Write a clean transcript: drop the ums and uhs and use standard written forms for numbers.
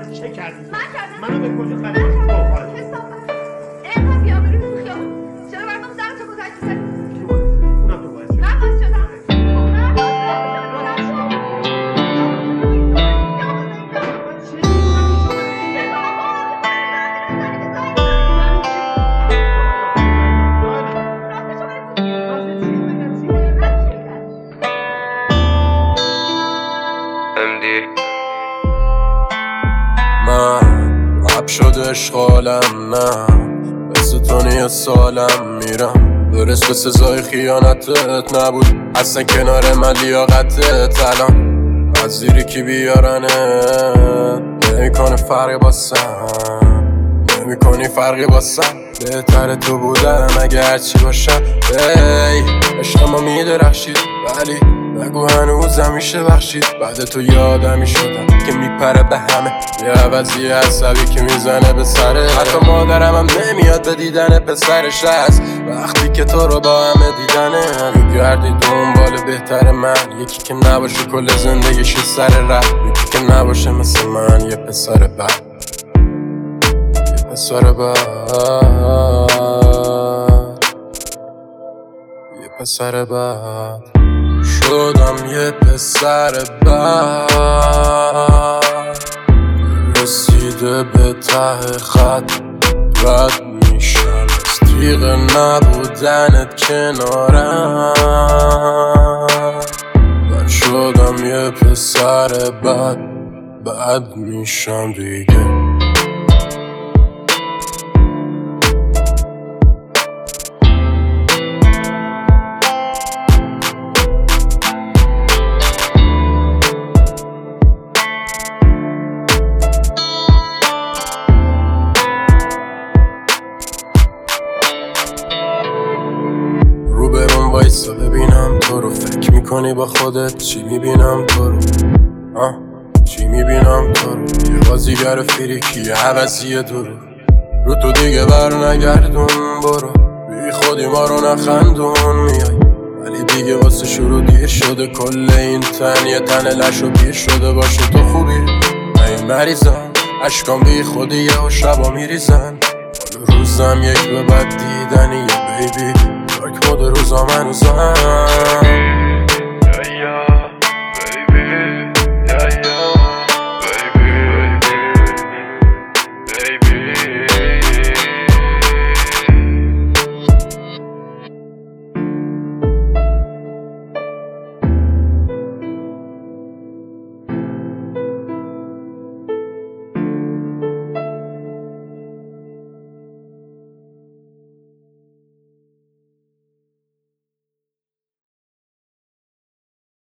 چه کردی؟ من کردم؟ منو به کجا خریدی؟ اینقدر بیابری تو خیابون چرا برام در تو گذشتی زدی؟ اونم تو باعث شد. من باعث شدم من رب شده اشغالم نه مثل تو یه سالم میرم درست به سزای خیانتت نبود اصلا کنار من لیاقتت الان از زیری کی بیارنه نمیکنه فرقی باسم نمیکنی فرقی باسم بهتره تو بودم اگه هرچی باشم عشق ما میدرخشید ولی نگو هنوزم میشه بخشید بعد تو یادمی شدم که میپره به همه یه عوضی عصبی که میزنه به سره حتی مادرم هم نمیاد به دیدن پسرش هست وقتی که تو رو با همه دیدنه گردی دنبال بهتر من یکی که نباشه کل زندگیش سر رد یکی که نباشه مثل من یه پسر بد یه پسر بد یه پسر بد شدم یه پسر بد رسیده به ته خط رد میشم از تیغ نبودنت کنارم من شدم یه پسر بد میشم دیگه وایسا ببینم تو رو فکر میکنی با خودت چی میبینم تو رو چی میبینم تو رو یه بازیگر فریکی یه عوضی دورو رو تو دیگه بر نگردون برو بی خودی ما رو نخندون میای ولی دیگه واسه شروع دیر شده کل این تن یه تن لش و پیر شده باشه تو خوبی من مریضم عشقام بی خودیه و شبا میریزن حالا روزم یک به بد دیدنی بیبی دارک مود روزا منو زن